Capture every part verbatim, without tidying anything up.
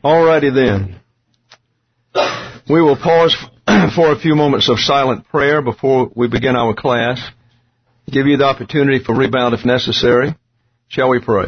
Alrighty then. We will pause for a few moments of silent prayer before we begin our class. Give you the opportunity for rebound if necessary. Shall we pray?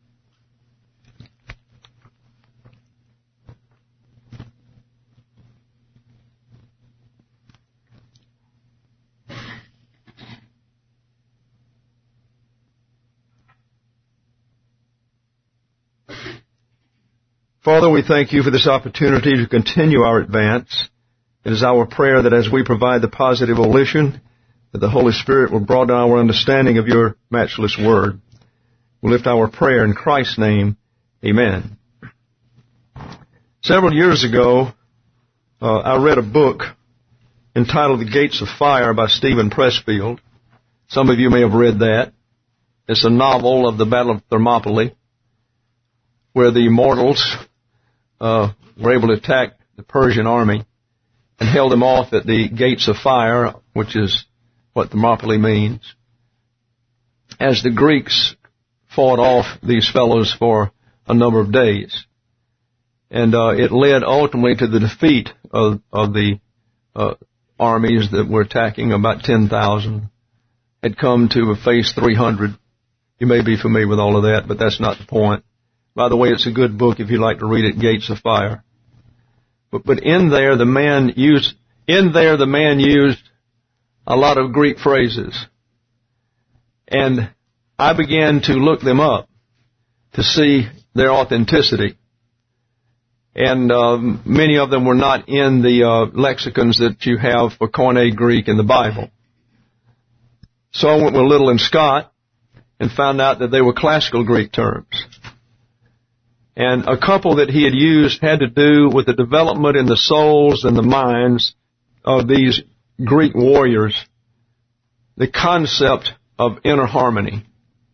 Father, we thank you for this opportunity to continue our advance. It is our prayer that as we provide the positive volition, that the Holy Spirit will broaden our understanding of your matchless word. We lift our prayer in Christ's name. Amen. Several years ago, uh, I read a book entitled The Gates of Fire by Stephen Pressfield. Some of you may have read that. It's a novel of the Battle of Thermopylae, where the mortals uh, were able to attack the Persian army and held them off at the Gates of Fire, which is what Thermopylae means, as the Greeks fought off these fellows for a number of days. And uh, it led ultimately to the defeat of, of the uh, armies that were attacking. About ten thousand had come to face three hundred. You may be familiar with all of that, but that's not the point. By the way, it's a good book if you'd like to read it, Gates of Fire. But, but in there, the man used, in there, the man used a lot of Greek phrases. And I began to look them up to see their authenticity. And um, many of them were not in the uh, lexicons that you have for Koine Greek in the Bible. So I went with Little and Scott and found out that they were classical Greek terms. And a couple that he had used had to do with the development in the souls and the minds of these Greek warriors, the concept of inner harmony.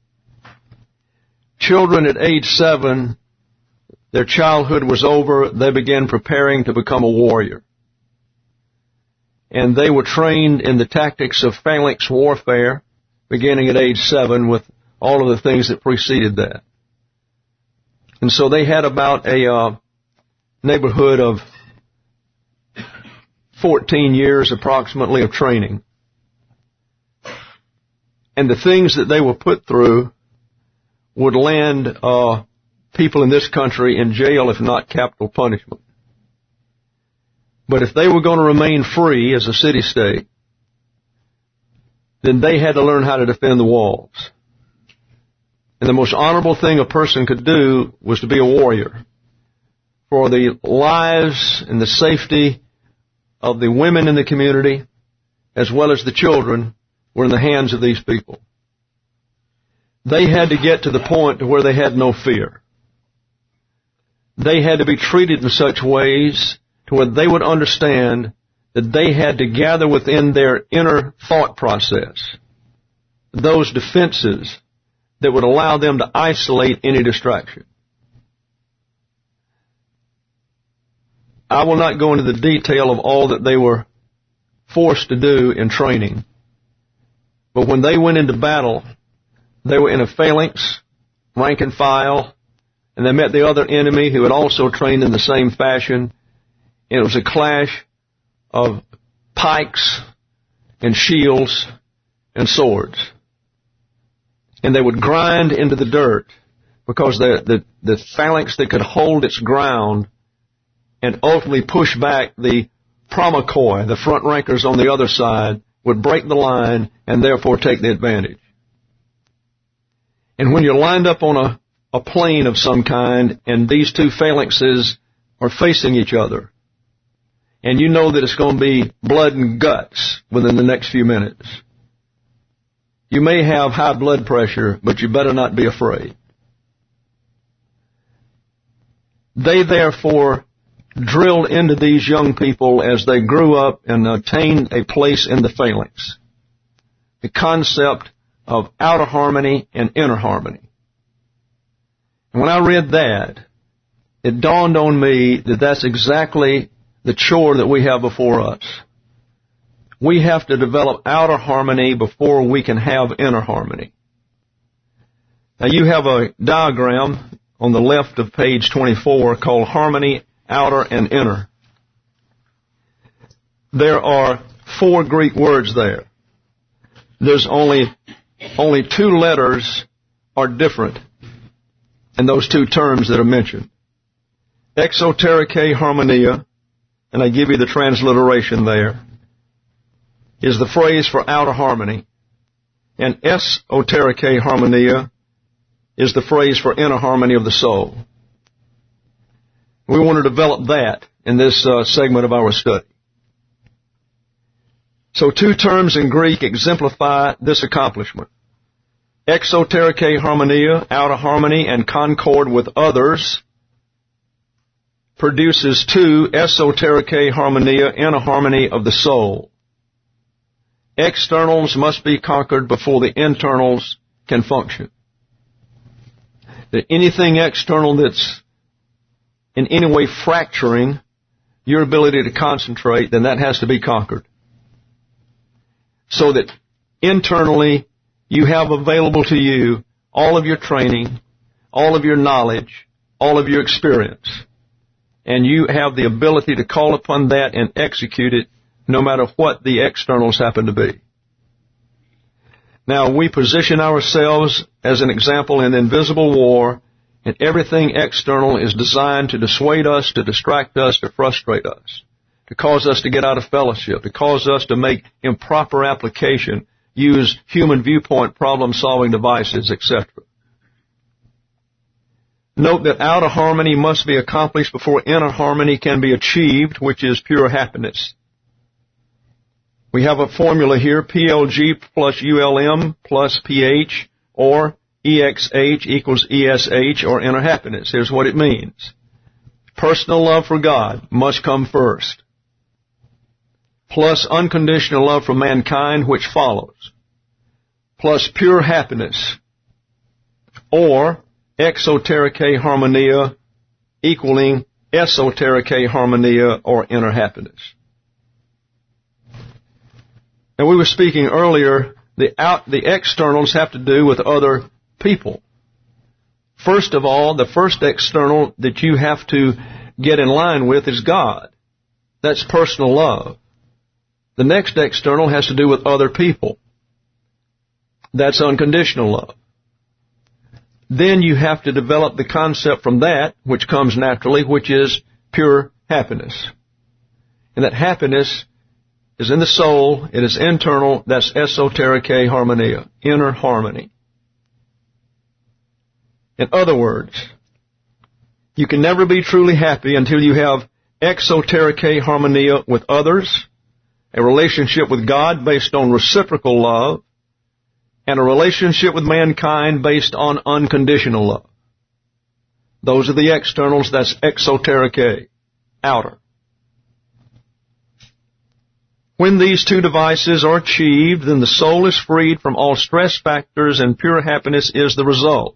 Children at age seven, their childhood was over, they began preparing to become a warrior. And they were trained in the tactics of phalanx warfare, beginning at age seven, with all of the things that preceded that. And so they had about a uh, neighborhood of fourteen years approximately of training. And the things that they were put through would land uh, people in this country in jail, if not capital punishment. But if they were going to remain free as a city-state, then they had to learn how to defend the walls. And the most honorable thing a person could do was to be a warrior. For the lives and the safety of the women in the community, as well as the children, were in the hands of these people. They had to get to the point to where they had no fear. They had to be treated in such ways to where they would understand that they had to gather within their inner thought process those defenses that would allow them to isolate any distraction. I will not go into the detail of all that they were forced to do in training. But when they went into battle, they were in a phalanx, rank and file, and they met the other enemy who had also trained in the same fashion. And it was a clash of pikes and shields and swords. And they would grind into the dirt because the, the, the phalanx that could hold its ground and ultimately push back the promachoi, the front rankers on the other side, would break the line and therefore take the advantage. And when you're lined up on a, a plain of some kind and these two phalanxes are facing each other, and you know that it's going to be blood and guts within the next few minutes, you may have high blood pressure, but you better not be afraid. They therefore drilled into these young people as they grew up and attained a place in the phalanx the concept of outer harmony and inner harmony. And when I read that, it dawned on me that that's exactly the chore that we have before us. We have to develop outer harmony before we can have inner harmony. Now you have a diagram on the left of page twenty-four called Harmony, Outer and Inner. There are four Greek words there. There's only, only two letters are different in those two terms that are mentioned. Exoterike harmonia, and I give you the transliteration there, is the phrase for outer harmony. And esoterike harmonia is the phrase for inner harmony of the soul. We want to develop that in this uh, segment of our study. So two terms in Greek exemplify this accomplishment. Exoterike harmonia, outer harmony and concord with others, produces two esoterike harmonia, inner harmony of the soul. Externals must be conquered before the internals can function. That anything external that's in any way fracturing your ability to concentrate, then that has to be conquered. So that internally you have available to you all of your training, all of your knowledge, all of your experience. And you have the ability to call upon that and execute it no matter what the externals happen to be. Now, we position ourselves as an example in invisible war, and everything external is designed to dissuade us, to distract us, to frustrate us, to cause us to get out of fellowship, to cause us to make improper application, use human viewpoint problem-solving devices, et cetera. Note that outer harmony must be accomplished before inner harmony can be achieved, which is pure happiness. We have a formula here, P L G plus U L M plus P H, or E X H equals E S H, or inner happiness. Here's what it means. Personal love for God must come first, plus unconditional love for mankind, which follows, plus pure happiness, or exoterike harmonia equaling esoterike harmonia, or inner happiness. And we were speaking earlier, the out, the externals have to do with other people. First of all, the first external that you have to get in line with is God. That's personal love. The next external has to do with other people. That's unconditional love. Then you have to develop the concept from that, which comes naturally, which is pure happiness. And that happiness is in the soul, it is internal, that's esoterike harmonia, inner harmony. In other words, you can never be truly happy until you have exoterike harmonia with others, a relationship with God based on reciprocal love, and a relationship with mankind based on unconditional love. Those are the externals, that's exoterike, outer. When these two devices are achieved, then the soul is freed from all stress factors and pure happiness is the result.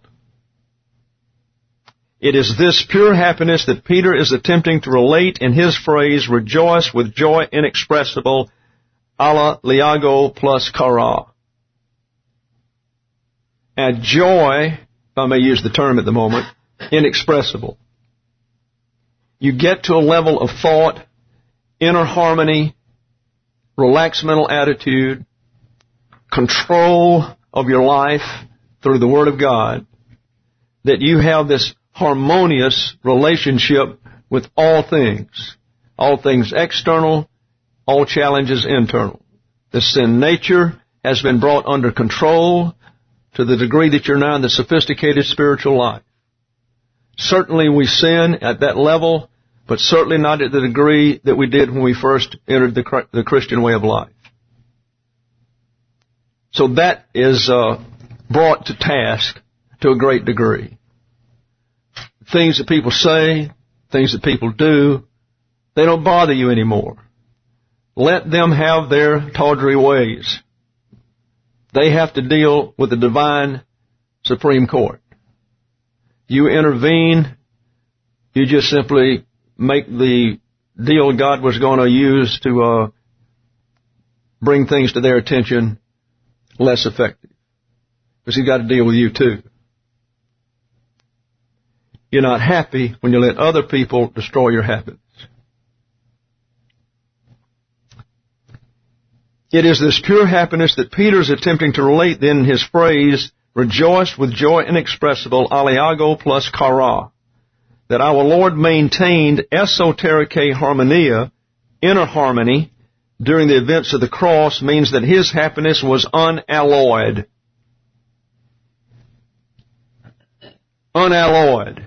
It is this pure happiness that Peter is attempting to relate in his phrase, rejoice with joy inexpressible, ala liago plus kara. And joy, if I may use the term at the moment, inexpressible. You get to a level of thought, inner harmony, relaxed mental attitude, control of your life through the Word of God, that you have this harmonious relationship with all things, all things external, all challenges internal. The sin nature has been brought under control to the degree that you're now in the sophisticated spiritual life. Certainly we sin at that level, but certainly not at the degree that we did when we first entered the, the Christian way of life. So that is uh, brought to task to a great degree. Things that people say, things that people do, they don't bother you anymore. Let them have their tawdry ways. They have to deal with the divine Supreme Court. You intervene, you just simply make the deal God was going to use to uh, bring things to their attention less effective. Because He's got to deal with you too. You're not happy when you let other people destroy your happiness. It is this pure happiness that Peter's attempting to relate then in his phrase, rejoice with joy inexpressible, aliago plus chara, that our Lord maintained esotericae harmonia, inner harmony, during the events of the cross, means that his happiness was unalloyed. Unalloyed.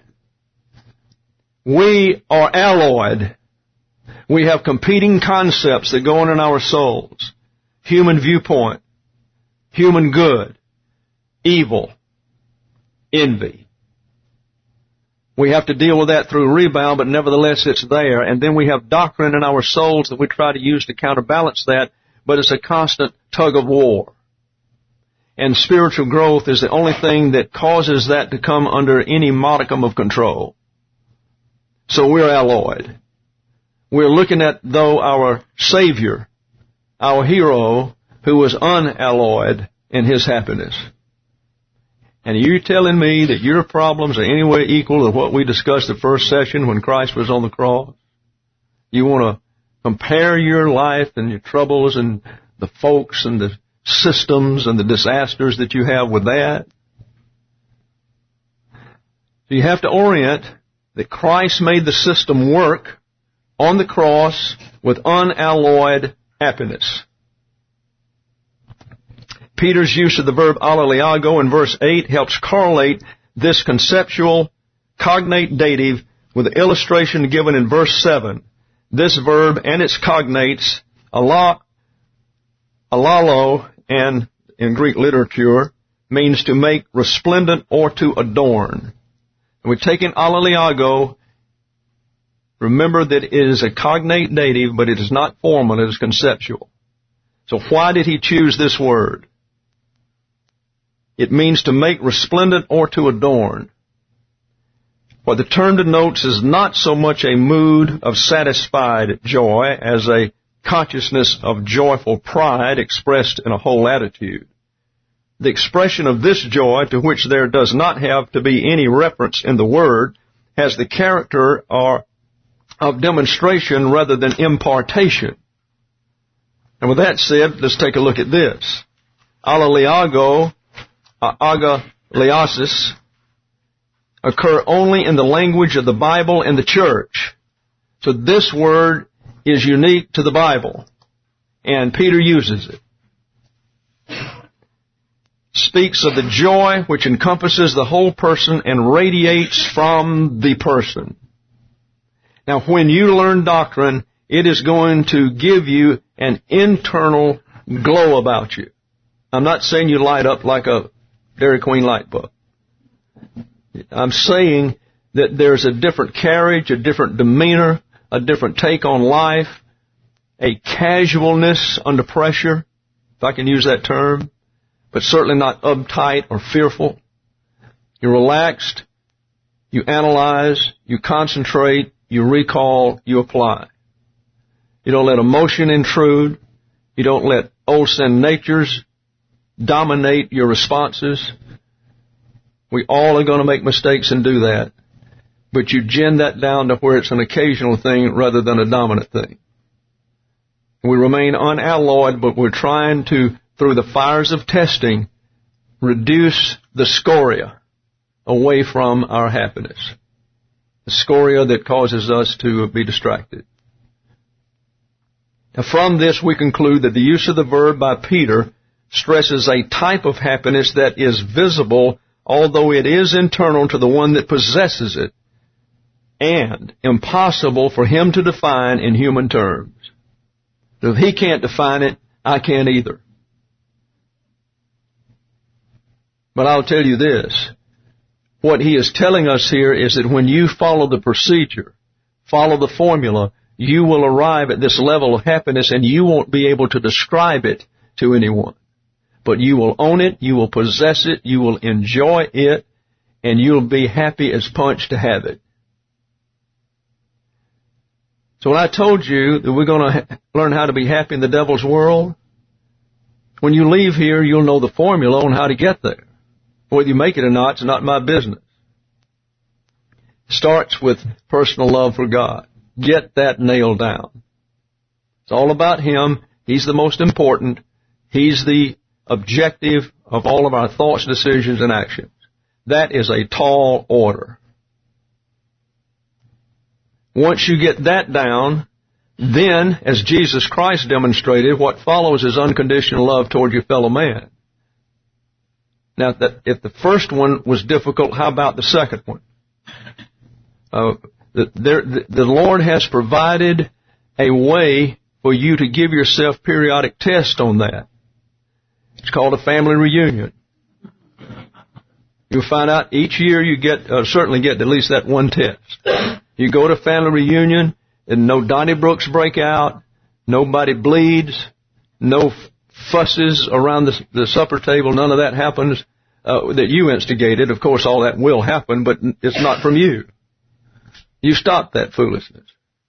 We are alloyed. We have competing concepts that go on in our souls. Human viewpoint, human good, evil, envy. We have to deal with that through rebound, but nevertheless it's there. And then we have doctrine in our souls that we try to use to counterbalance that, but it's a constant tug of war. And spiritual growth is the only thing that causes that to come under any modicum of control. So we're alloyed. We're looking at, though, our Savior, our hero, who was unalloyed in his happiness. And you're telling me that your problems are any way equal to what we discussed the first session when Christ was on the cross? You want to compare your life and your troubles and the folks and the systems and the disasters that you have with that? So you have to orient that Christ made the system work on the cross with unalloyed happiness. Peter's use of the verb aliago in verse eight helps correlate this conceptual cognate dative with the illustration given in verse seven. This verb and its cognates, ala, alalo, and in Greek literature, means to make resplendent or to adorn. And we've taken aliago. Remember that it is a cognate dative, but it is not formal, it is conceptual. So why did he choose this word? It means to make resplendent or to adorn. What the term denotes is not so much a mood of satisfied joy as a consciousness of joyful pride expressed in a whole attitude. The expression of this joy, to which there does not have to be any reference in the word, has the character or of demonstration rather than impartation. And with that said, let's take a look at this. Aliago, uh, agaliasis, occur only in the language of the Bible and the church. So this word is unique to the Bible, and Peter uses it. Speaks of the joy which encompasses the whole person and radiates from the person. Now, when you learn doctrine, it is going to give you an internal glow about you. I'm not saying you light up like a Dairy Queen light bulb. I'm saying that there's a different carriage, a different demeanor, a different take on life, a casualness under pressure, if I can use that term, but certainly not uptight or fearful. You're relaxed, you analyze, you concentrate, you recall, you apply. You don't let emotion intrude. You don't let old sin natures dominate your responses. We all are going to make mistakes and do that. But you gin that down to where it's an occasional thing rather than a dominant thing. We remain unalloyed, but we're trying to, through the fires of testing, reduce the scoria away from our happiness. The scoria that causes us to be distracted. Now, from this we conclude that the use of the verb by Peter stresses a type of happiness that is visible, although it is internal to the one that possesses it, and impossible for him to define in human terms. So if he can't define it, I can't either. But I'll tell you this. What he is telling us here is that when you follow the procedure, follow the formula, you will arrive at this level of happiness and you won't be able to describe it to anyone. But you will own it, you will possess it, you will enjoy it, and you'll be happy as punch to have it. So when I told you that we're going to ha- learn how to be happy in the devil's world, when you leave here, you'll know the formula on how to get there. Whether you make it or not, it's not my business. starts with personal love for God. Get that nailed down. It's all about Him. He's the most important. He's the objective of all of our thoughts, decisions, and actions. That is a tall order. Once you get that down, then, as Jesus Christ demonstrated, what follows is unconditional love toward your fellow man. Now, if the first one was difficult, how about the second one? Uh, the, the, the Lord has provided a way for you to give yourself periodic tests on that. It's called a family reunion. You'll find out each year you get, uh, certainly get at least that one test. You go to family reunion, and no Donnybrooks break out, nobody bleeds, no fusses around the, the supper table, none of that happens uh, that you instigated. Of course, all that will happen, but it's not from you. You stop that foolishness.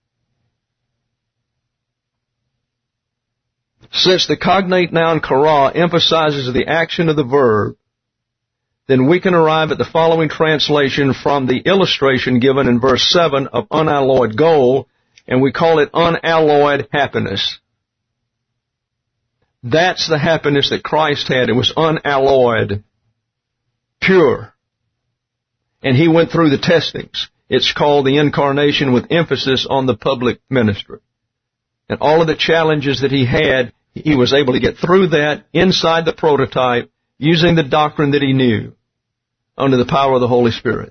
Since the cognate noun kara emphasizes the action of the verb, then we can arrive at the following translation from the illustration given in verse seven of unalloyed gold, and we call it unalloyed happiness. That's the happiness that Christ had. It was unalloyed, pure. And He went through the testings. It's called the incarnation with emphasis on the public ministry. And all of the challenges that He had, He was able to get through that inside the prototype using the doctrine that He knew under the power of the Holy Spirit.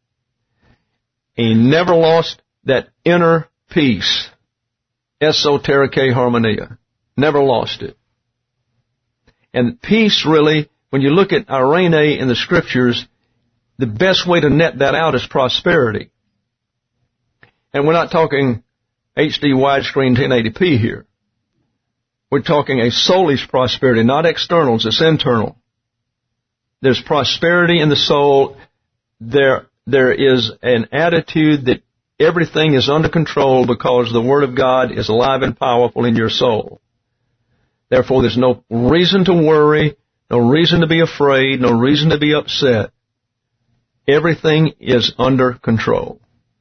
He never lost that inner peace, esotericae harmonia. Never lost it. And peace really, when you look at irene in the Scriptures, the best way to net that out is prosperity. And we're not talking H D widescreen ten eighty p here. We're talking a soulish prosperity, not externals, it's internal. There's prosperity in the soul. There, there is an attitude that everything is under control because the Word of God is alive and powerful in your soul. Therefore, there's no reason to worry, no reason to be afraid, no reason to be upset. Everything is under control.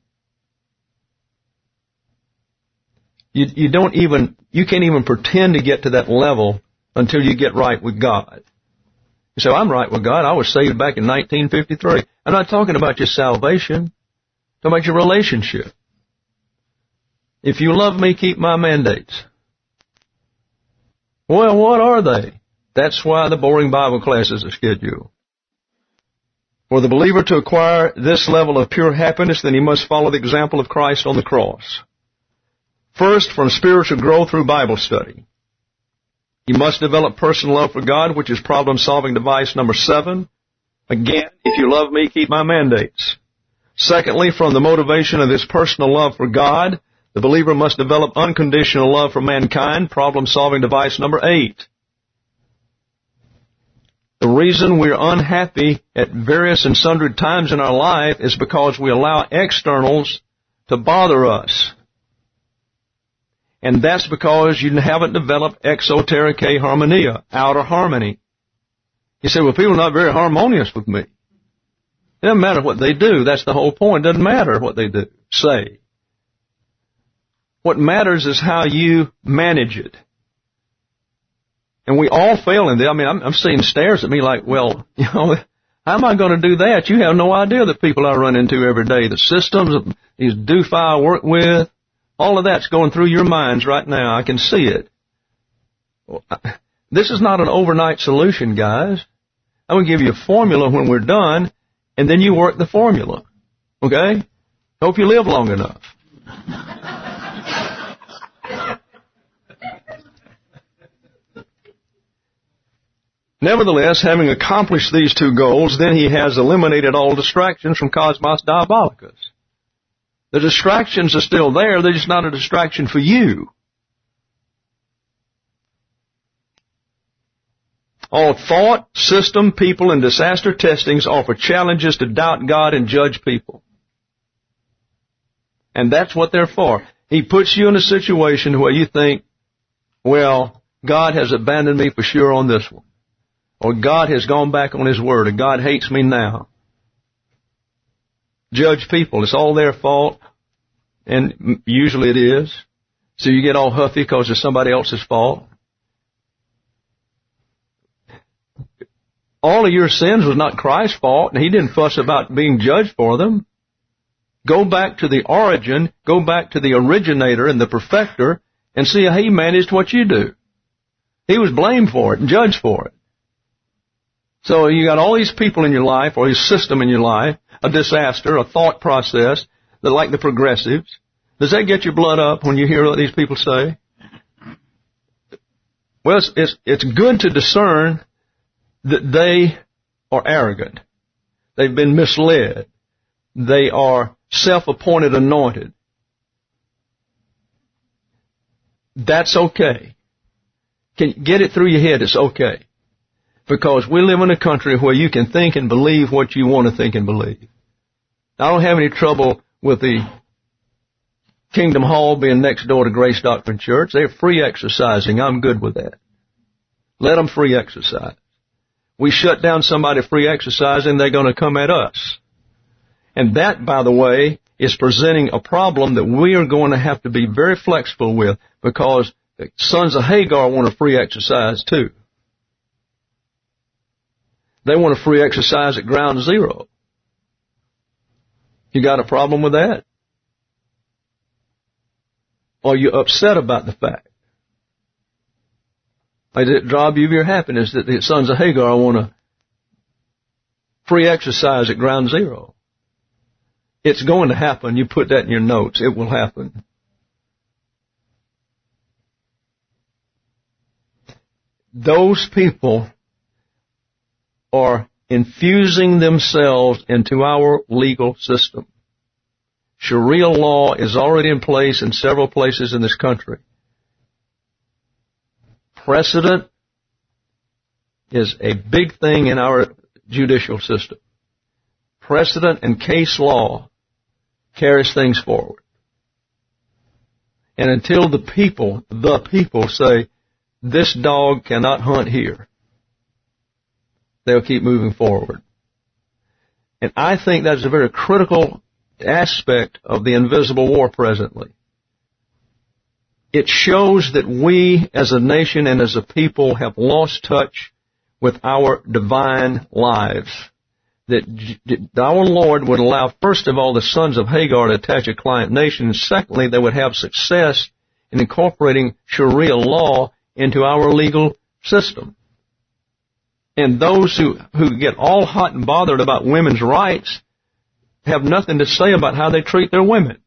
You, you don't even, you can't even pretend to get to that level until you get right with God. You say, I'm right with God. I was saved back in nineteen fifty-three. I'm not talking about your salvation. I'm talking about your relationship. If you love me, keep my mandates. Well, what are they? That's why the boring Bible classes are scheduled. For the believer to acquire this level of pure happiness, then he must follow the example of Christ on the cross. First, from spiritual growth through Bible study. You must develop personal love for God, which is problem-solving device number seven. Again, if you love me, keep my mandates. Secondly, from the motivation of his personal love for God, the believer must develop unconditional love for mankind, problem-solving device number eight. The reason we're unhappy at various and sundry times in our life is because we allow externals to bother us. And that's because you haven't developed exotericae harmonia, outer harmony. You say, well, people are not very harmonious with me. It doesn't matter what they do. That's the whole point. It doesn't matter what they do, say. What matters is how you manage it. And we all fail in that. I mean, I'm, I'm seeing stares at me like, well, you know, how am I going to do that? You have no idea the people I run into every day, the systems, these doofi I work with. All of that's going through your minds right now. I can see it. This is not an overnight solution, guys. I'm going to give you a formula when we're done, and then you work the formula. Okay? Hope you live long enough. Nevertheless, having accomplished these two goals, then he has eliminated all distractions from Cosmos Diabolicus. The distractions are still there, they're just not a distraction for you. All thought, system, people, and disaster testings offer challenges to doubt God and judge people. And that's what they're for. He puts you in a situation where you think, well, God has abandoned me for sure on this one. Or God has gone back on His Word, and God hates me now. judge people. It's all their fault, and usually it is. So you get all huffy because it's somebody else's fault. All of your sins was not Christ's fault, and He didn't fuss about being judged for them. Go back to the origin, go back to the originator and the perfecter, and see how He managed what you do. He was blamed for it and judged for it. So you got all these people in your life, or His system in your life, a disaster, a thought process, that like the progressives. Does that get your blood up when you hear what these people say? Well, it's, it's, it's good to discern that they are arrogant. They've been misled. They are self-appointed anointed. That's okay. Can you get it through your head? It's okay. Because we live in a country where you can think and believe what you want to think and believe. I don't have any trouble with the Kingdom Hall being next door to Grace Doctrine Church. They're free exercising. I'm good with that. Let them free exercise. We shut down somebody free exercising, they're going to come at us. And that, by the way, is presenting a problem that we are going to have to be very flexible with, because the sons of Hagar want a free exercise too. They want a free exercise at ground zero. You got a problem with that? Or are you upset about the fact? Does it rob you of your happiness that the sons of Hagar want a free exercise at ground zero? It's going to happen. You put that in your notes. It will happen. Those people are infusing themselves into our legal system. Sharia law is already in place in several places in this country. Precedent is a big thing in our judicial system. Precedent and case law carries things forward. And until the people, the people say, this dog cannot hunt here, they'll keep moving forward. And I think that's a very critical aspect of the invisible war presently. It shows that we as a nation and as a people have lost touch with our divine lives. That our Lord would allow, first of all, the sons of Hagar to attach a client nation, and secondly, they would have success in incorporating Sharia law into our legal system. And those who, who get all hot and bothered about women's rights have nothing to say about how they treat their women.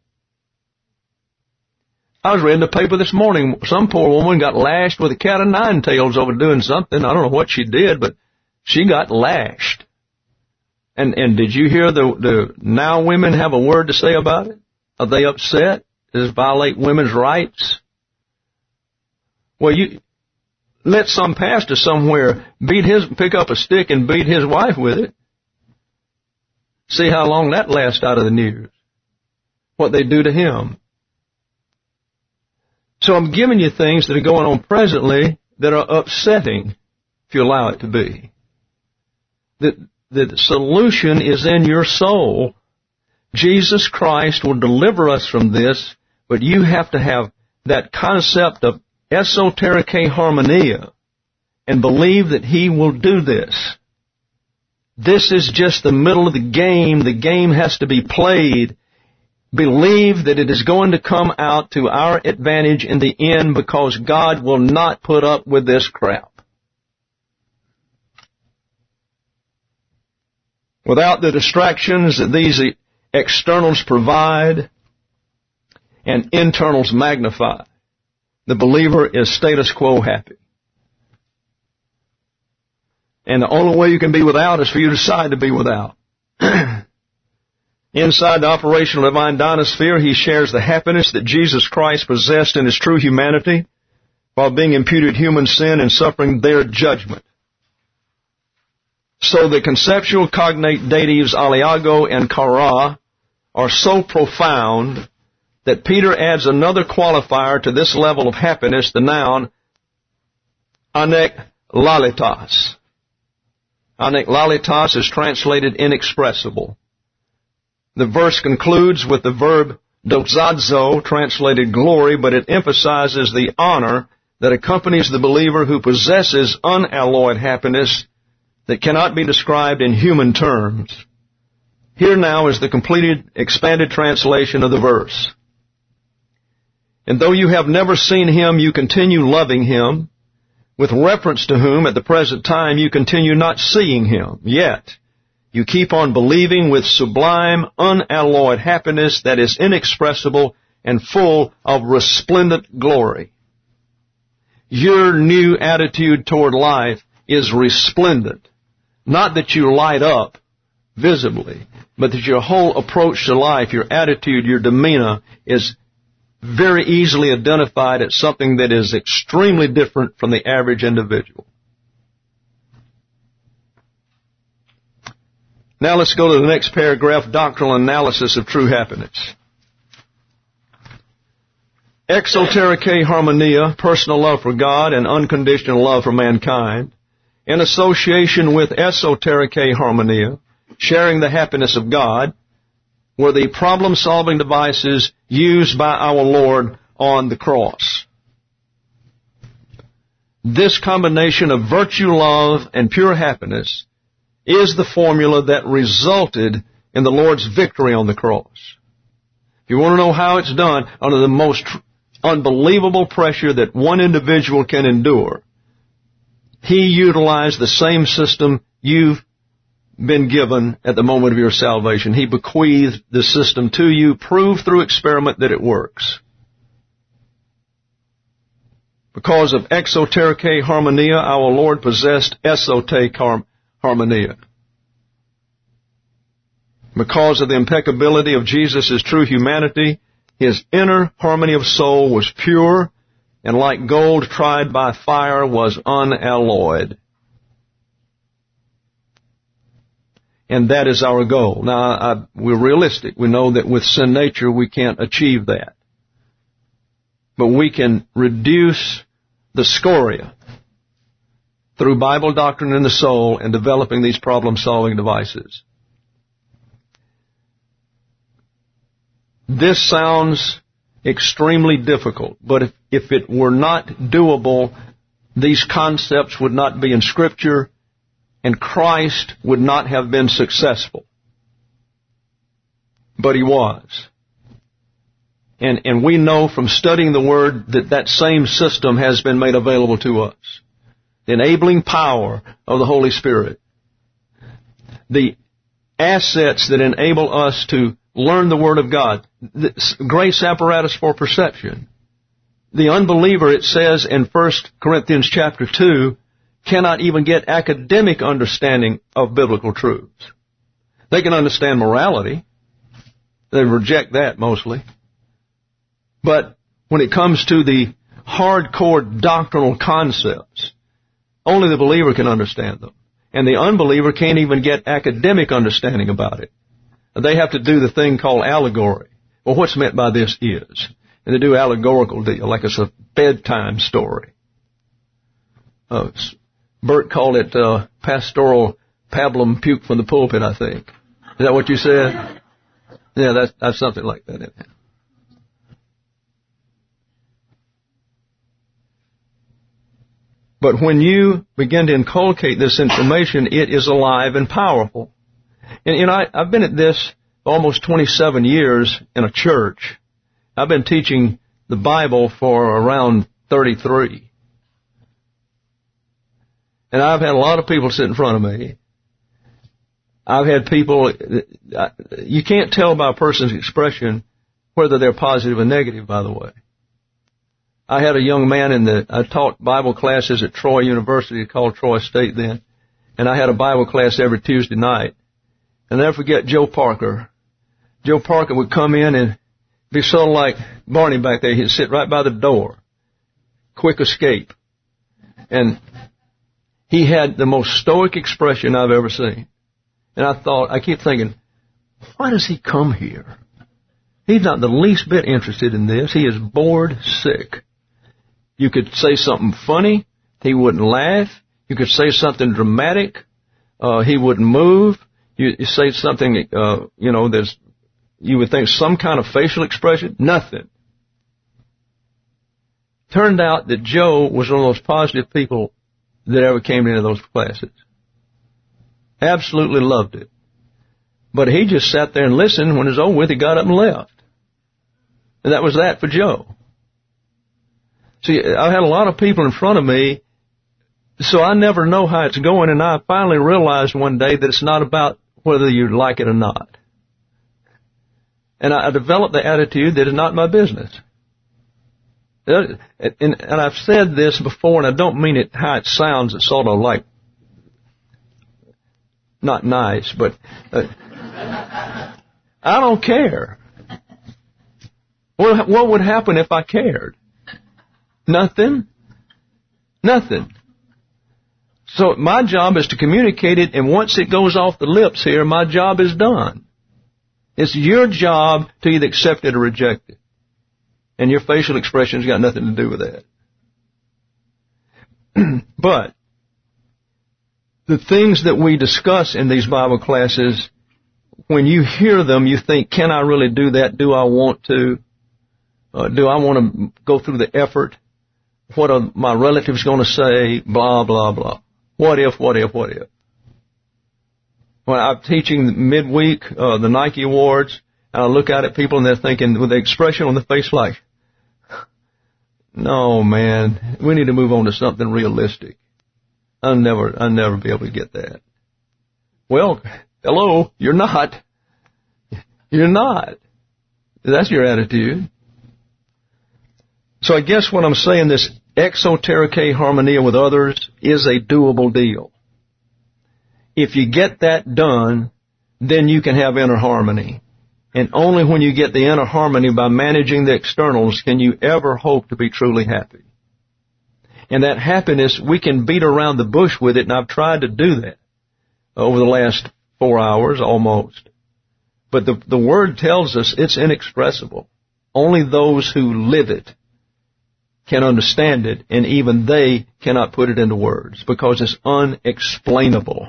I was reading the paper this morning. Some poor woman got lashed with a cat of nine tails over doing something. I don't know what she did, but she got lashed. And and did you hear the, the now women have a word to say about it? Are they upset? Does it violate women's rights? Well, you let some pastor somewhere beat his, pick up a stick and beat his wife with it. See how long that lasts out of the news. What they do to him. So I'm giving you things that are going on presently that are upsetting, if you allow it to be. That the solution is in your soul. Jesus Christ will deliver us from this, but you have to have that concept of esotericae harmonia and believe that He will do this. This is just the middle of the game. The game has to be played. Believe that it is going to come out to our advantage in the end, because God will not put up with this crap. Without the distractions that these externals provide and internals magnify, the believer is status quo happy. And the only way you can be without is for you to decide to be without. Inside the operational divine dynasphere, he shares the happiness that Jesus Christ possessed in His true humanity while being imputed human sin and suffering their judgment. So the conceptual cognate datives aliago and kara are so profound that Peter adds another qualifier to this level of happiness, the noun aneklalitas. Aneklalitas is translated inexpressible. The verse concludes with the verb doxazo, translated glory, but it emphasizes the honor that accompanies the believer who possesses unalloyed happiness that cannot be described in human terms. Here now is the completed, expanded translation of the verse. And though you have never seen him, you continue loving him, with reference to whom at the present time you continue not seeing him. Yet you keep on believing with sublime, unalloyed happiness that is inexpressible and full of resplendent glory. Your new attitude toward life is resplendent. Not that you light up visibly, but that your whole approach to life, your attitude, your demeanor is very easily identified as something that is extremely different from the average individual. Now let's go to the next paragraph, doctrinal analysis of true happiness. Exotericae harmonia, personal love for God and unconditional love for mankind, in association with esotericae harmonia, sharing the happiness of God, were the problem-solving devices used by our Lord on the cross. This combination of virtue, love, and pure happiness is the formula that resulted in the Lord's victory on the cross. If you want to know how it's done, under the most unbelievable pressure that one individual can endure, he utilized the same system you've been given at the moment of your salvation. He bequeathed the system to you, proved through experiment that it works. Because of exotericae harmonia, our Lord possessed esotericae harmonia. Because of the impeccability of Jesus' true humanity, his inner harmony of soul was pure, and like gold tried by fire, was unalloyed. And that is our goal. Now, I, we're realistic. We know that with sin nature, we can't achieve that. But we can reduce the scoria through Bible doctrine in the soul and developing these problem-solving devices. This sounds extremely difficult, but if, if it were not doable, these concepts would not be in Scripture, and Christ would not have been successful. But he was. And, and we know from studying the Word that that same system has been made available to us. The enabling power of the Holy Spirit. The assets that enable us to learn the Word of God. The grace apparatus for perception. The unbeliever, it says in First Corinthians chapter two, cannot even get academic understanding of biblical truths. They can understand morality. They reject that mostly. But when it comes to the hardcore doctrinal concepts, only the believer can understand them. And the unbeliever can't even get academic understanding about it. They have to do the thing called allegory. Well, what's meant by this is. And they do allegorical deal, like it's a bedtime story. Uh, Bert called it uh, pastoral pablum puke from the pulpit, I think. Is that what you said? Yeah, that's, that's something like that. Isn't it? But when you begin to inculcate this information, it is alive and powerful. And, you know, I, I've been at this almost twenty-seven years in a church. I've been teaching the Bible for around thirty-three. And I've had a lot of people sit in front of me. I've had people, you can't tell by a person's expression whether they're positive or negative, by the way. I had a young man in the, I taught Bible classes at Troy University, called Troy State then, and I had a Bible class every Tuesday night. And I'll never forget Joe Parker. Joe Parker would come in and be sort of like Barney back there. He'd sit right by the door. Quick escape. And he had the most stoic expression I've ever seen. And I thought, I keep thinking, why does he come here? He's not the least bit interested in this. He is bored sick. You could say something funny, he wouldn't laugh. You could say something dramatic, uh, he wouldn't move. You, you say something, uh, you know, that's you would think some kind of facial expression. Nothing. Turned out that Joe was one of those positive people that ever came into those classes. Absolutely loved it. But he just sat there and listened. When it was over with, he got up and left. And that was that for Joe. See, I had a lot of people in front of me, so I never know how it's going, and I finally realized one day that it's not about whether you like it or not. And I developed the attitude that it's not my business. And, and, and I've said this before, and I don't mean it how it sounds. It's sort of like, not nice, but uh, I don't care. What, what would happen if I cared? Nothing. Nothing. So my job is to communicate it, and once it goes off the lips here, my job is done. It's your job to either accept it or reject it. And your facial expression's got nothing to do with that. But the things that we discuss in these Bible classes, when you hear them, you think, can I really do that? Do I want to? Uh, do I want to go through the effort? What are my relatives going to say? Blah, blah, blah. What if, what if, what if? When I'm teaching midweek, uh, the Nike Awards, and I look out at people and they're thinking with the expression on the face like, no, man, we need to move on to something realistic. I'll never, I'll never be able to get that. Well, hello, you're not. You're not. That's your attitude. So I guess what I'm saying, this exotericae harmonia with others is a doable deal. If you get that done, then you can have inner harmony. And only when you get the inner harmony by managing the externals can you ever hope to be truly happy. And that happiness, we can beat around the bush with it, and I've tried to do that over the last four hours almost. But the, the Word tells us it's inexpressible. Only those who live it can understand it, and even they cannot put it into words because it's unexplainable.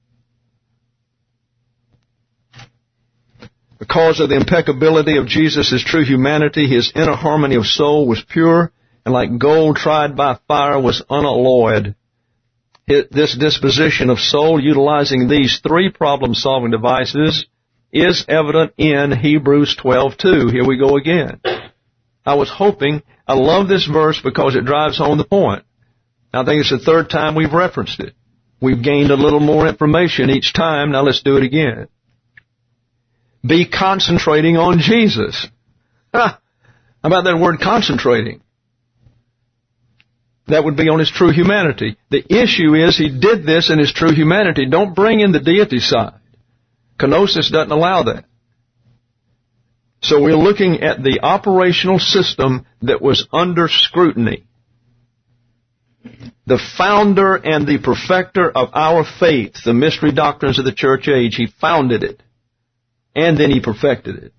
Because of the impeccability of Jesus' true humanity, his inner harmony of soul was pure, and like gold tried by fire was unalloyed. This disposition of soul, utilizing these three problem-solving devices, is evident in Hebrews twelve two. Here we go again. I was hoping, I love this verse because it drives home the point. I think it's the third time we've referenced it. We've gained a little more information each time. Now let's do it again. Be concentrating on Jesus. Huh. How about that word concentrating? That would be on his true humanity. The issue is he did this in his true humanity. Don't bring in the deity side. Kenosis doesn't allow that. So we're looking at the operational system that was under scrutiny. The founder and the perfecter of our faith, the mystery doctrines of the church age, he founded it. And then he perfected it.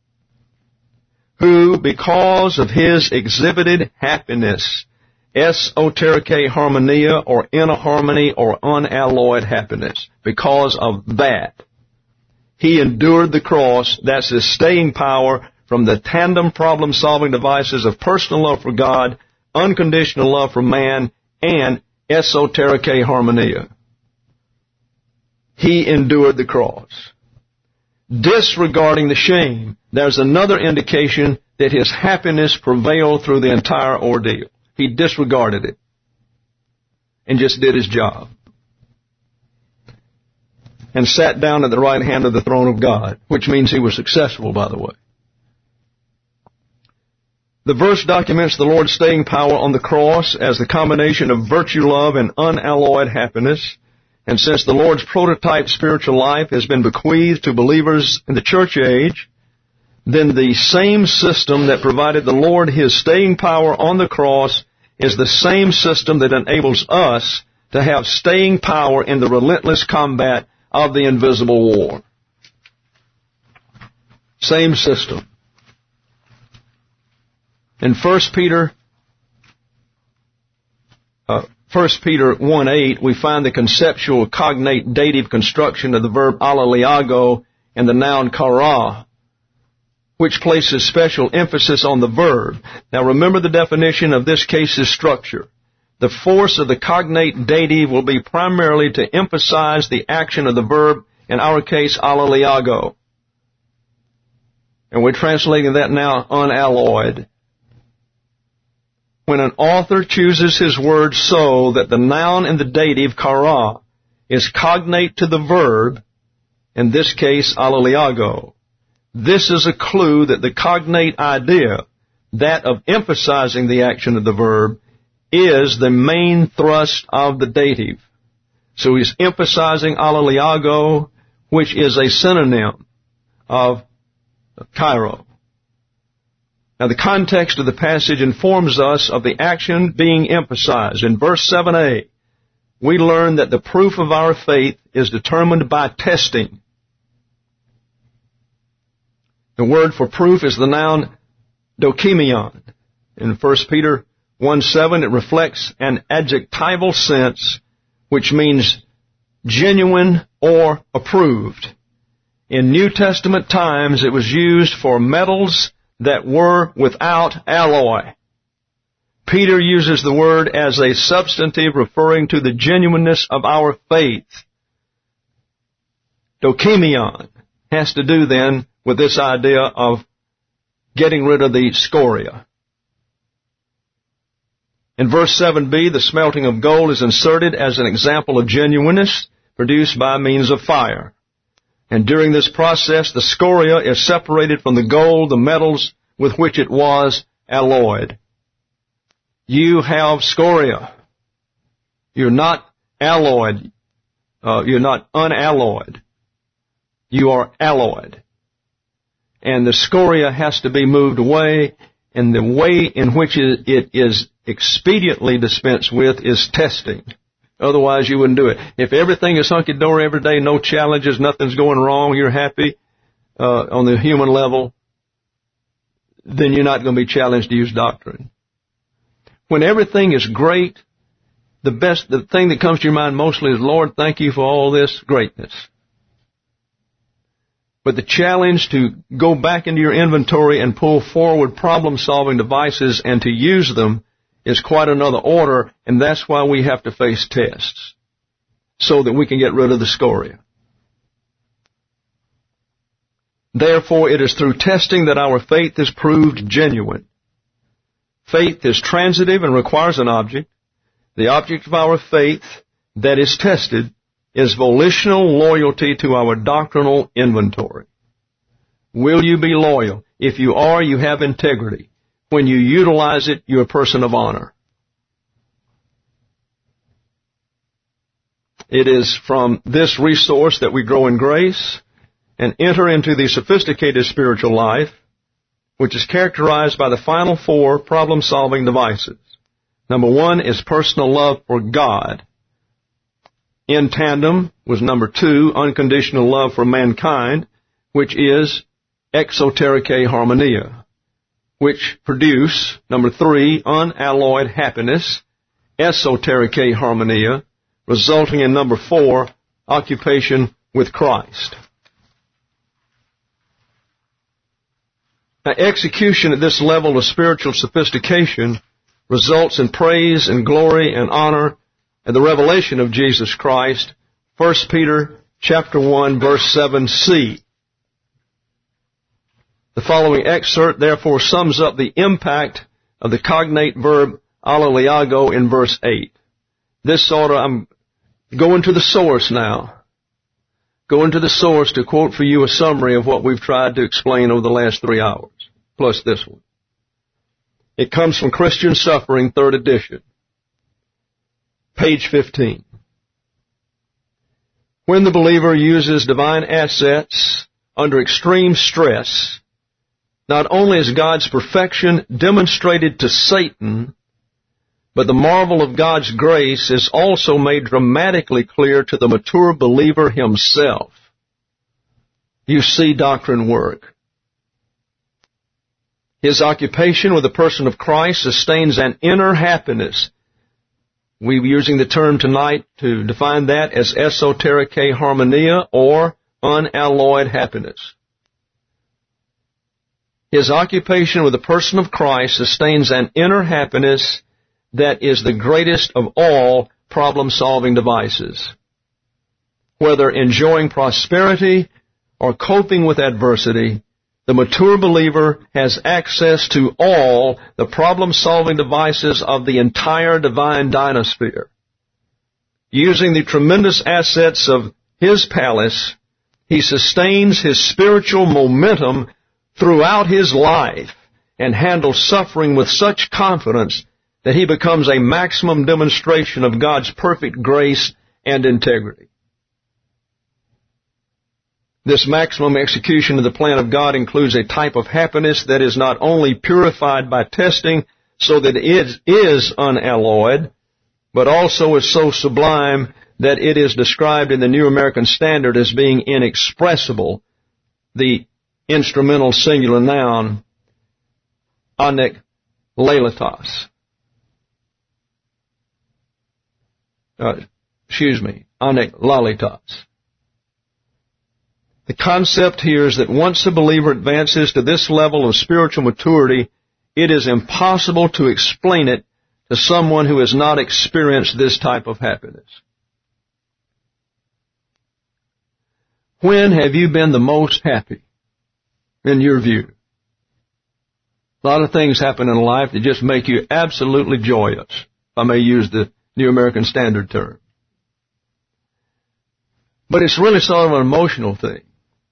Who, because of his exhibited happiness, esotericae harmonia, or inner harmony, or unalloyed happiness, because of that, he endured the cross. That's his staying power from the tandem problem-solving devices of personal love for God, unconditional love for man, and esotericae harmonia. He endured the cross. Disregarding the shame, there's another indication that his happiness prevailed through the entire ordeal. He disregarded it and just did his job. And sat down at the right hand of the throne of God, which means he was successful, by the way. The verse documents the Lord's staying power on the cross as the combination of virtue love and unalloyed happiness. And since the Lord's prototype spiritual life has been bequeathed to believers in the church age, then the same system that provided the Lord his staying power on the cross is the same system that enables us to have staying power in the relentless combat of the invisible war. Same system. In First Peter, uh, First Peter one eight, we find the conceptual cognate dative construction of the verb alaliago and the noun kara. which places special emphasis on the verb. Now remember the definition of this case's structure. The force of the cognate dative will be primarily to emphasize the action of the verb, in our case, alaliago. And we're translating that now unalloyed. When an author chooses his word so that the noun in the dative, kara, is cognate to the verb, in this case, alaliago, this is a clue that the cognate idea, that of emphasizing the action of the verb, is the main thrust of the dative. So he's emphasizing alaliago, which is a synonym of kairo. Now the context of the passage informs us of the action being emphasized. In verse seven a, we learn that the proof of our faith is determined by testing. The word for proof is the noun dokimion. In First Peter one seven, it reflects an adjectival sense, which means genuine or approved. In New Testament times, it was used for metals that were without alloy. Peter uses the word as a substantive referring to the genuineness of our faith. Dokimion has to do then with this idea of getting rid of the scoria. In verse seven b, the smelting of gold is inserted as an example of genuineness produced by means of fire. And during this process, the scoria is separated from the gold, the metals with which it was alloyed. You have scoria. You're not alloyed. Uh, you're not unalloyed. You are alloyed. And the scoria has to be moved away, and the way in which it is expediently dispensed with is testing. Otherwise, you wouldn't do it. If everything is hunky-dory every day, no challenges, nothing's going wrong, you're happy uh, on the human level, then you're not going to be challenged to use doctrine. When everything is great, the best, the thing that comes to your mind mostly is, Lord, thank you for all this greatness. But the challenge to go back into your inventory and pull forward problem-solving devices and to use them is quite another order, and that's why we have to face tests, so that we can get rid of the scoria. Therefore, it is through testing that our faith is proved genuine. Faith is transitive and requires an object. The object of our faith that is tested is volitional loyalty to our doctrinal inventory. Will you be loyal? If you are, you have integrity. When you utilize it, you're a person of honor. It is from this resource that we grow in grace and enter into the sophisticated spiritual life, which is characterized by the final four problem-solving devices. Number one is personal love for God. In tandem was number two, unconditional love for mankind, which is exotericae harmonia, which produce, number three, unalloyed happiness, esotericae harmonia, resulting in number four, occupation with Christ. Now, execution at this level of spiritual sophistication results in praise and glory and honor and the revelation of Jesus Christ. First Peter chapter one, verse seven c. The following excerpt, therefore, sums up the impact of the cognate verb alaliago in verse eight. This sort of, I'm going to the source now. Going to the source to quote for you a summary of what we've tried to explain over the last three hours, plus this one. It comes from Christian Suffering, third edition, page fifteen. When the believer uses divine assets under extreme stress, not only is God's perfection demonstrated to Satan, but the marvel of God's grace is also made dramatically clear to the mature believer himself. You see doctrine work. His occupation with the person of Christ sustains an inner happiness. We're using the term tonight to define that as esotericae harmonia, or unalloyed happiness. His occupation with the person of Christ sustains an inner happiness that is the greatest of all problem-solving devices. Whether enjoying prosperity or coping with adversity, the mature believer has access to all the problem-solving devices of the entire divine dynasphere. Using the tremendous assets of his palace, he sustains his spiritual momentum throughout his life and handles suffering with such confidence that he becomes a maximum demonstration of God's perfect grace and integrity. This maximum execution of the plan of God includes a type of happiness that is not only purified by testing so that it is unalloyed, but also is so sublime that it is described in the New American Standard as being inexpressible. The instrumental singular noun, aneklalitos. Uh, excuse me, aneklalitos. The concept here is that once a believer advances to this level of spiritual maturity, it is impossible to explain it to someone who has not experienced this type of happiness. When have you been the most happy, in your view? A lot of things happen in life that just make you absolutely joyous, if I may use the New American Standard term. But it's really sort of an emotional thing.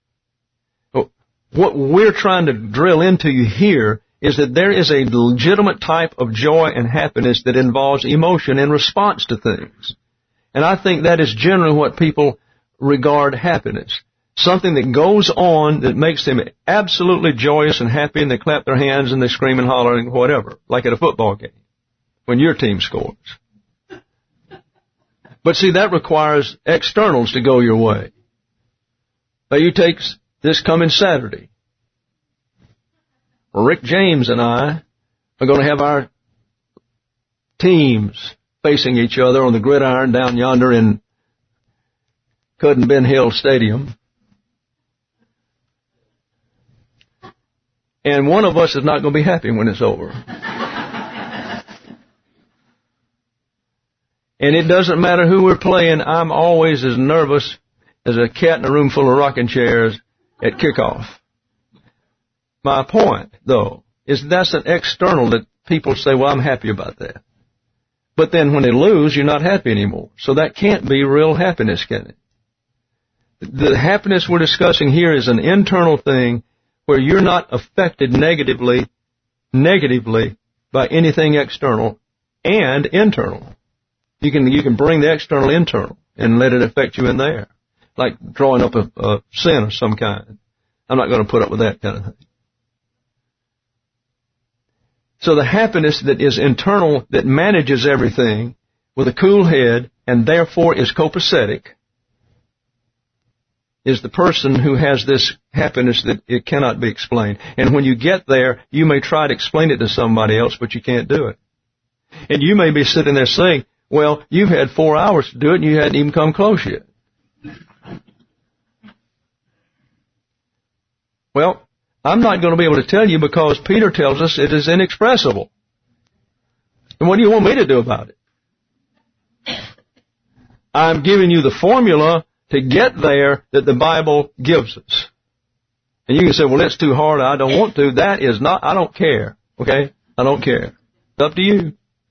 What we're trying to drill into you here is that there is a legitimate type of joy and happiness that involves emotion in response to things. And I think that is generally what people regard happiness. Something that goes on that makes them absolutely joyous and happy, and they clap their hands and they scream and holler and whatever, like at a football game, when your team scores. But see, that requires externals to go your way. Now you take this coming Saturday. Rick James and I are going to have our teams facing each other on the gridiron down yonder in Cudden Ben Hill Stadium. And one of us is not going to be happy when it's over. And it doesn't matter who we're playing, I'm always as nervous as a cat in a room full of rocking chairs at kickoff. My point, though, is that's an external that people say, well, I'm happy about that. But then when they lose, you're not happy anymore. So that can't be real happiness, can it? The happiness we're discussing here is an internal thing where you're not affected negatively, negatively by anything external and internal. You can, you can bring the external internal and let it affect you in there. Like drawing up a, a sin of some kind. I'm not going to put up with that kind of thing. So the happiness that is internal, that manages everything with a cool head and therefore is copacetic, is the person who has this happiness that it cannot be explained. And when you get there, you may try to explain it to somebody else, but you can't do it. And you may be sitting there saying, well, you've had four hours to do it and you hadn't even come close yet. Well, I'm not going to be able to tell you because Peter tells us it is inexpressible. And what do you want me to do about it? I'm giving you the formula to get there that the Bible gives us. And you can say, well, it's too hard, I don't want to. That is not, I don't care. Okay? I don't care. It's up to you.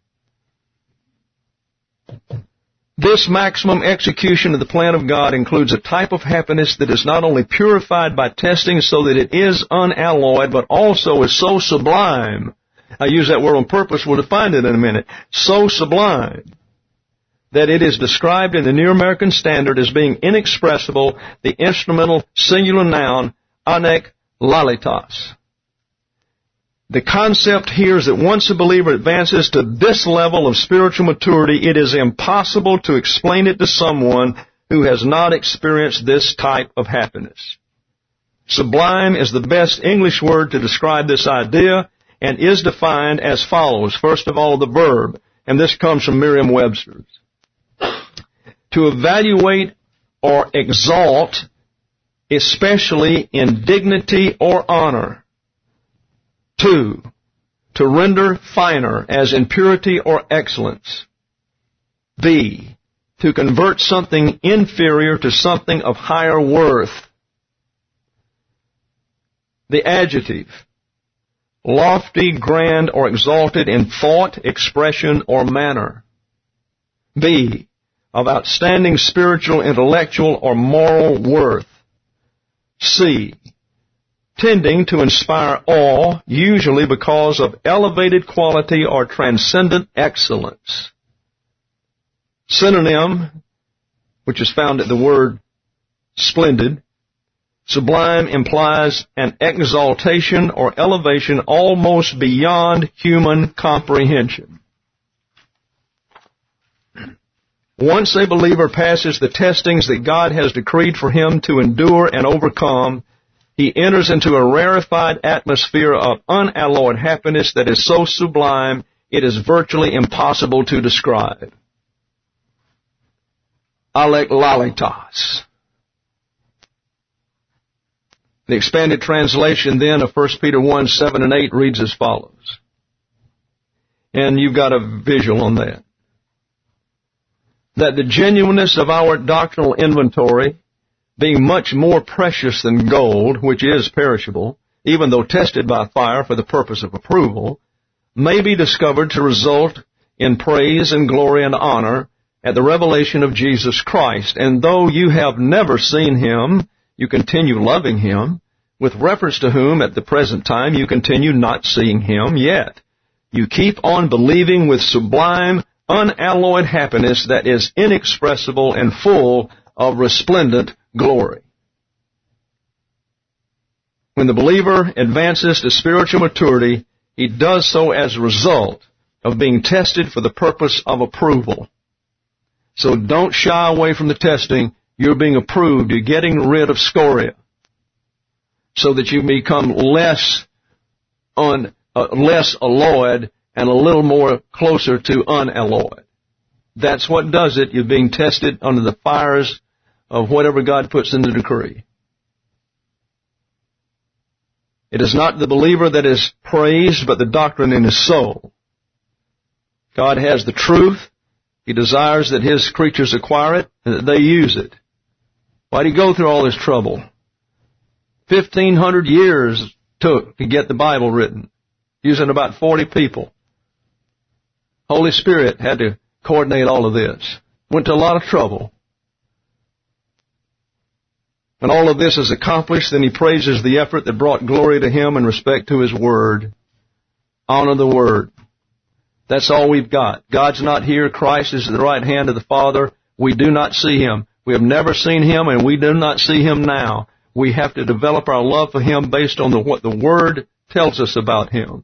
This maximum execution of the plan of God includes a type of happiness that is not only purified by testing so that it is unalloyed, but also is so sublime. I use that word on purpose. We'll define it in a minute. So sublime that it is described in the New American Standard as being inexpressible, the instrumental singular noun, aneklalitos. The concept here is that once a believer advances to this level of spiritual maturity, it is impossible to explain it to someone who has not experienced this type of happiness. Sublime is the best English word to describe this idea and is defined as follows. First of all, the verb, and this comes from Merriam-Webster's. To evaluate or exalt, especially in dignity or honor. Two, to render finer, as in purity or excellence. B, to convert something inferior to something of higher worth. The adjective, lofty, grand, or exalted in thought, expression, or manner. B, of outstanding spiritual, intellectual, or moral worth. C, tending to inspire awe, usually because of elevated quality or transcendent excellence. Synonym, which is found at the word splendid. Sublime implies an exaltation or elevation almost beyond human comprehension. Once a believer passes the testings that God has decreed for him to endure and overcome, he enters into a rarefied atmosphere of unalloyed happiness that is so sublime it is virtually impossible to describe. Aleklalitas. The expanded translation then of First Peter one, seven and eight reads as follows. And you've got a visual on that. That the genuineness of our doctrinal inventory, being much more precious than gold, which is perishable, even though tested by fire for the purpose of approval, may be discovered to result in praise and glory and honor at the revelation of Jesus Christ. And though you have never seen him, you continue loving him, with reference to whom at the present time you continue not seeing him yet. You keep on believing with sublime, unalloyed happiness that is inexpressible and full of resplendent glory. When the believer advances to spiritual maturity, he does so as a result of being tested for the purpose of approval. So don't shy away from the testing. You're being approved. You're getting rid of scoria so that you become less un, uh, less alloyed and a little more closer to unalloyed. That's what does it. You're being tested under the fires of whatever God puts in the decree. It is not the believer that is praised, but the doctrine in his soul. God has the truth. He desires that his creatures acquire it and that they use it. Why did he go through all this trouble? Fifteen hundred years took to get the Bible written, using about forty people. Holy Spirit had to coordinate all of this. Went to a lot of trouble. When all of this is accomplished, then he praises the effort that brought glory to him in respect to his word. Honor the word. That's all we've got. God's not here. Christ is at the right hand of the Father. We do not see him. We have never seen him, and we do not see him now. We have to develop our love for him based on the, what the word tells us about him.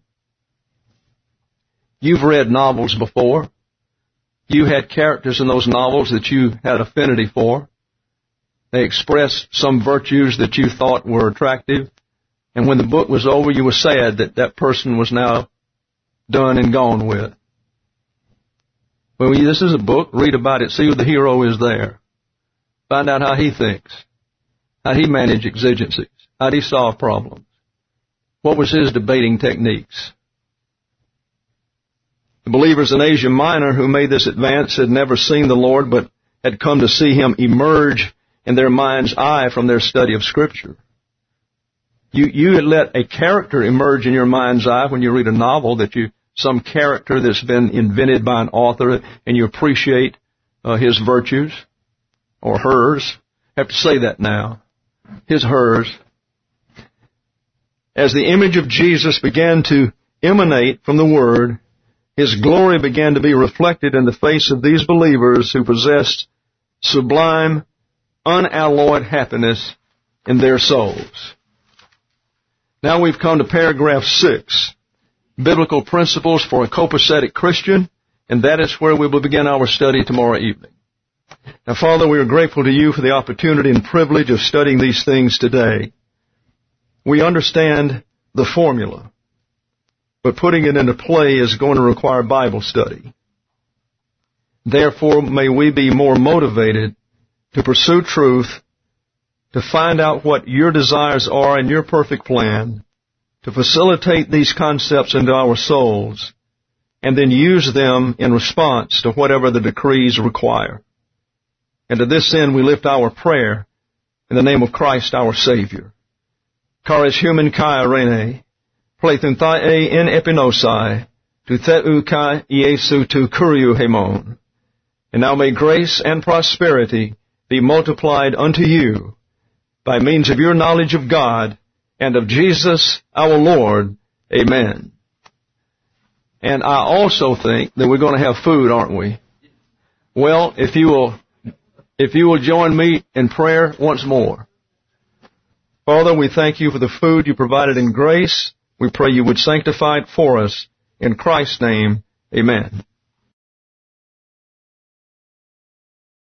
You've read novels before. You had characters in those novels that you had affinity for. They expressed some virtues that you thought were attractive. And when the book was over, you were sad that that person was now done and gone with. Well, this is a book. Read about it. See who the hero is there. Find out how he thinks. How he managed exigencies. How did he solve problems. What was his debating techniques. The believers in Asia Minor who made this advance had never seen the Lord, but had come to see him emerge in their mind's eye from their study of Scripture. You, you had let a character emerge in your mind's eye when you read a novel, that you, some character that's been invented by an author, and you appreciate uh, his virtues, or hers. I have to say that now. His, hers. As the image of Jesus began to emanate from the Word, his glory began to be reflected in the face of these believers who possessed sublime, unalloyed happiness in their souls. Now we've come to paragraph six, biblical principles for a copacetic Christian, and that is where we will begin our study tomorrow evening. Now, Father, we are grateful to you for the opportunity and privilege of studying these things today. We understand the formula, but putting it into play is going to require Bible study. Therefore, may we be more motivated to pursue truth, to find out what your desires are in your perfect plan, to facilitate these concepts into our souls and then use them in response to whatever the decrees require. And to this end we lift our prayer in the name of Christ our Savior. Charis human kai rene, plethun thae in epinosai, tu theu kai Iesu tu kuriu hemon. And now may grace and prosperity be multiplied unto you by means of your knowledge of God and of Jesus our Lord. Amen. And I also think that we're going to have food, aren't we? Well, if you will, if you will join me in prayer once more. Father, we thank you for the food you provided in grace. We pray you would sanctify it for us. In Christ's name, amen.